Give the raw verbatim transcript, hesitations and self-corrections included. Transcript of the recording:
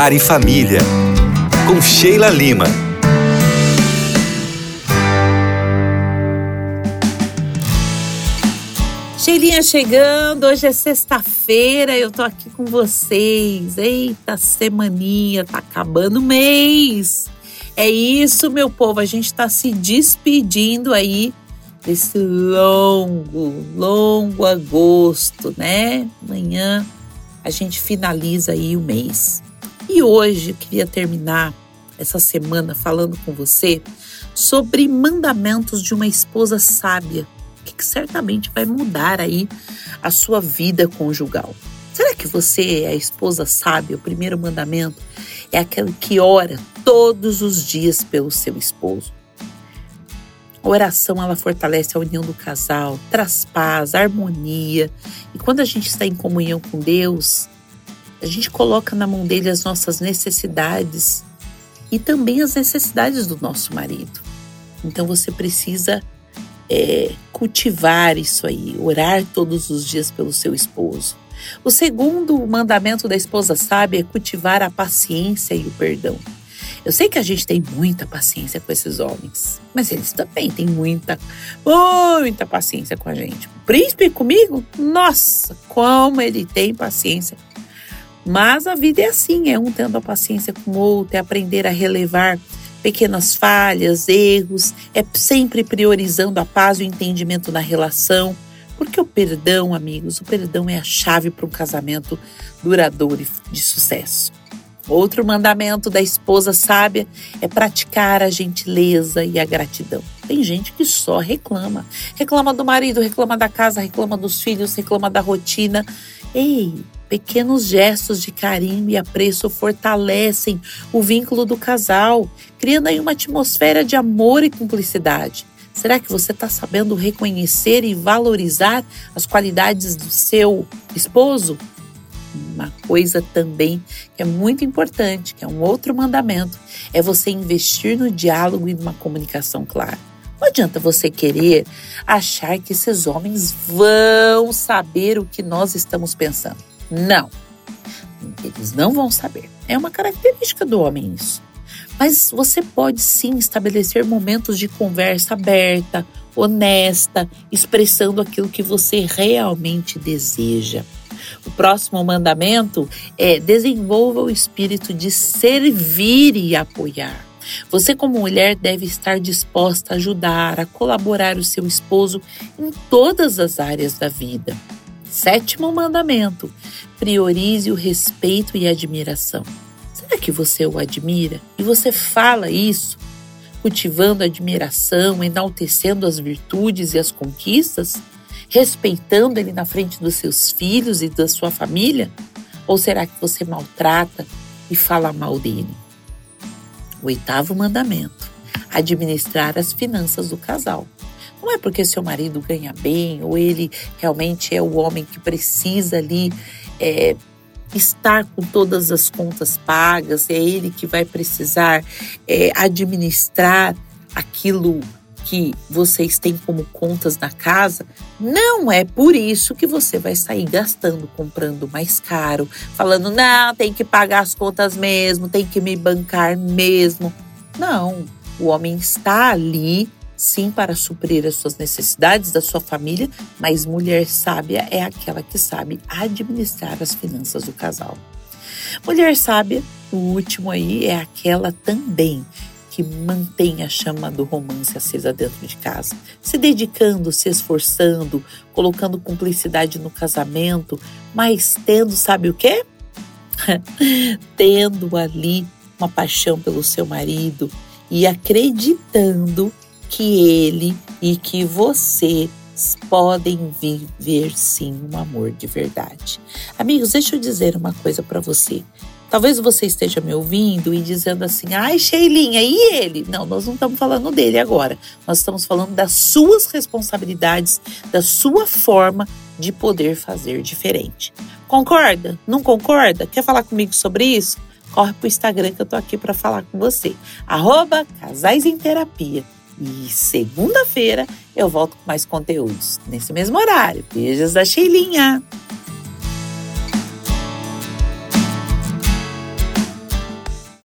Lar e Família, com Sheila Lima. Sheilinha chegando, hoje é sexta-feira, eu tô aqui com vocês. Eita, semaninha, tá acabando o mês. É isso, meu povo, a gente tá se despedindo aí desse longo, longo agosto, né? Amanhã a gente finaliza aí o mês. E hoje eu queria terminar essa semana falando com você sobre mandamentos de uma esposa sábia, que certamente vai mudar aí a sua vida conjugal. Será que você é a esposa sábia? O primeiro mandamento é aquele que ora todos os dias pelo seu esposo. A oração, ela fortalece a união do casal, traz paz, harmonia. E quando a gente está em comunhão com Deus, a gente coloca na mão dele as nossas necessidades e também as necessidades do nosso marido. Então você precisa é, cultivar isso aí, orar todos os dias pelo seu esposo. O segundo mandamento da esposa sábia é cultivar a paciência e o perdão. Eu sei que a gente tem muita paciência com esses homens, mas eles também têm muita, muita paciência com a gente. O príncipe comigo, nossa, como ele tem paciência. Mas a vida é assim, é um tendo a paciência com o outro, é aprender a relevar pequenas falhas, erros, é sempre priorizando a paz e o entendimento na relação. Porque o perdão, amigos, o perdão é a chave para um casamento duradouro e de sucesso. Outro mandamento da esposa sábia é praticar a gentileza e a gratidão. Tem gente que só reclama. Reclama do marido, reclama da casa, reclama dos filhos, reclama da rotina. Ei, pequenos gestos de carinho e apreço fortalecem o vínculo do casal, criando aí uma atmosfera de amor e cumplicidade. Será que você está sabendo reconhecer e valorizar as qualidades do seu esposo? Uma coisa também que é muito importante, que é um outro mandamento, é você investir no diálogo e numa comunicação clara. Não adianta você querer achar que esses homens vão saber o que nós estamos pensando. Não, eles não vão saber. É uma característica do homem isso. Mas você pode sim estabelecer momentos de conversa aberta, honesta, expressando aquilo que você realmente deseja. O próximo mandamento é desenvolva o espírito de servir e apoiar. Você, como mulher, deve estar disposta a ajudar, a colaborar o seu esposo em todas as áreas da vida. Sétimo mandamento, priorize o respeito e a admiração. Será que você o admira? E você fala isso, cultivando a admiração, enaltecendo as virtudes e as conquistas? Respeitando ele na frente dos seus filhos e da sua família? Ou será que você maltrata e fala mal dele? O oitavo mandamento, administrar as finanças do casal. Não é porque seu marido ganha bem ou ele realmente é o homem que precisa ali é, estar com todas as contas pagas, é ele que vai precisar é, administrar aquilo que vocês têm como contas na casa. Não é por isso que você vai sair gastando, comprando mais caro, falando, não, tem que pagar as contas mesmo, tem que me bancar mesmo. Não, o homem está ali, sim, para suprir as suas necessidades da sua família, mas mulher sábia é aquela que sabe administrar as finanças do casal. Mulher sábia, o último aí, é aquela também que mantém a chama do romance acesa dentro de casa, se dedicando, se esforçando, colocando cumplicidade no casamento, mas tendo, sabe o quê? Tendo ali uma paixão pelo seu marido e acreditando que ele e que você podem viver sim um amor de verdade. Amigos, deixa eu dizer uma coisa para você. Talvez você esteja me ouvindo e dizendo assim, ai, Sheilinha, e ele? Não, nós não estamos falando dele agora. Nós estamos falando das suas responsabilidades, da sua forma de poder fazer diferente. Concorda? Não concorda? Quer falar comigo sobre isso? Corre pro Instagram que eu tô aqui para falar com você. Arroba Casais em Terapia. E segunda-feira eu volto com mais conteúdos, nesse mesmo horário. Beijos da Sheilinha!